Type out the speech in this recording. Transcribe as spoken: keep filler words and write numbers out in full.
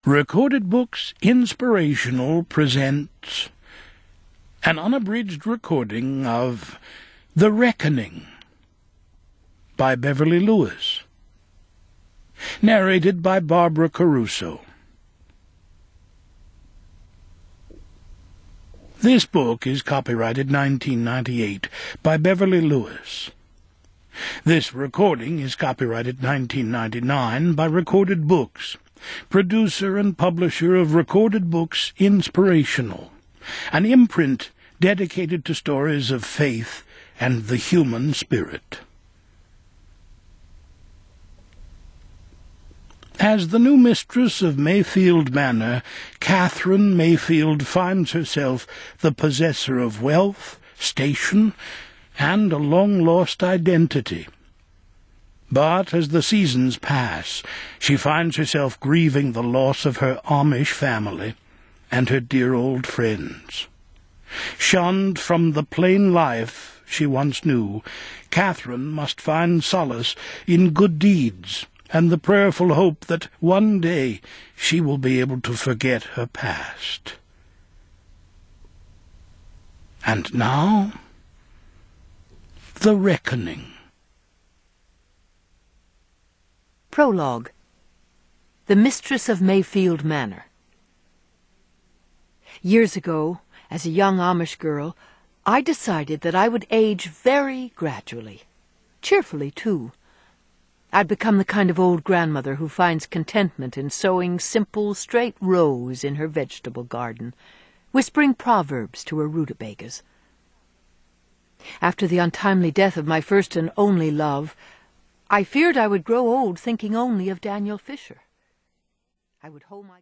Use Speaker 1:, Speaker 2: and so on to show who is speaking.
Speaker 1: Recorded Books Inspirational presents an unabridged recording of The Reckoning by Beverly Lewis, narrated by Barbara Caruso. This book is copyrighted nineteen ninety-eight by Beverly Lewis. This recording is copyrighted nineteen ninety-nine by Recorded Books, producer and publisher of Recorded Books Inspirational, an imprint dedicated to stories of faith and the human spirit. As the new mistress of Mayfield Manor, Catherine Mayfield finds herself the possessor of wealth, station, and a long-lost identity. But as the seasons pass, she finds herself grieving the loss of her Amish family and her dear old friends. Shunned from the plain life she once knew, Catherine must find solace in good deeds and the prayerful hope that one day she will be able to forget her past. And now, The Reckoning.
Speaker 2: Prologue. The Mistress of Mayfield Manor. Years ago, as a young Amish girl, I decided that I would age very gradually. Cheerfully, too. I'd become the kind of old grandmother who finds contentment in sowing simple, straight rows in her vegetable garden, whispering proverbs to her rutabagas. After the untimely death of my first and only love, I feared I would grow old thinking only of Daniel Fisher. I would hold my